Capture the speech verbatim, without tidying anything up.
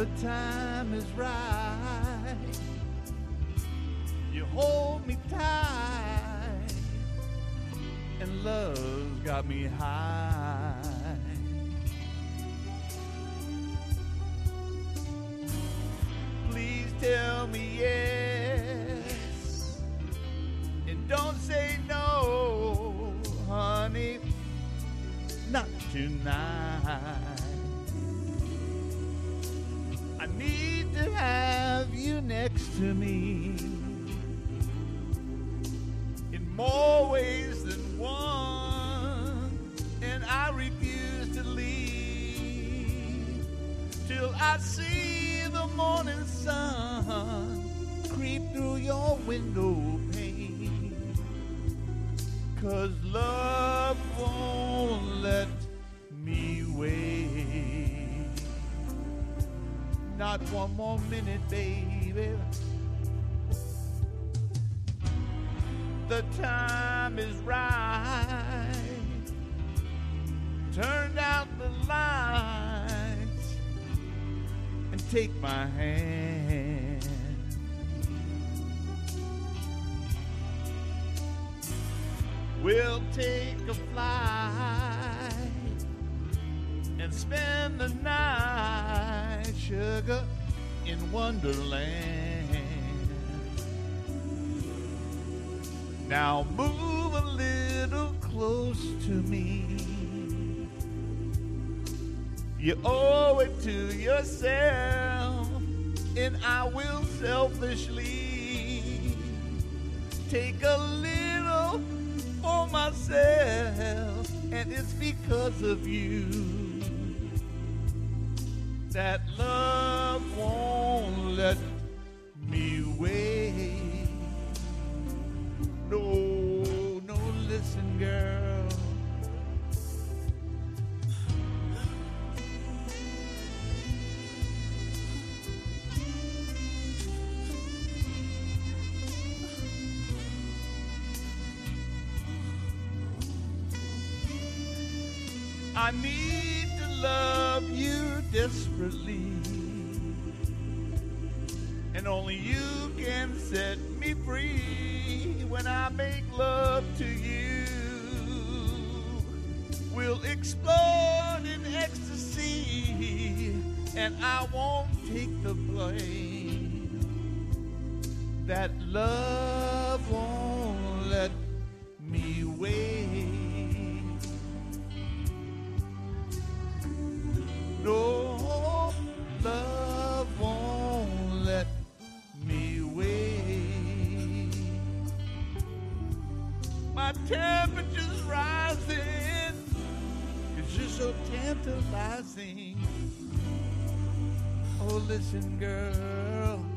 the time is right. You hold me tight, and love's got me high. Please tell me yes, and don't say no, honey, not tonight. I need to have you next to me in more ways than one, and I refuse to leave till I see the morning sun creep through your window pane. 'Cause love won't let me wait. Not one more minute, baby. The time is right. Turn out the lights and take my hand. We'll take a flight and spend the night, sugar, in Wonderland. Now move a little close to me. You owe it to yourself, and I will selfishly take a little for myself, and it's because of you that love won't let me wait. No, no, listen, girl. I need to love you desperately, and only you can set me free. When I make love to you, we'll explode in ecstasy, and I won't take the blame. That love won't let me wait. No, love won't let me wait. My temperature's rising, 'cause you're so tantalizing. Oh, listen, girl,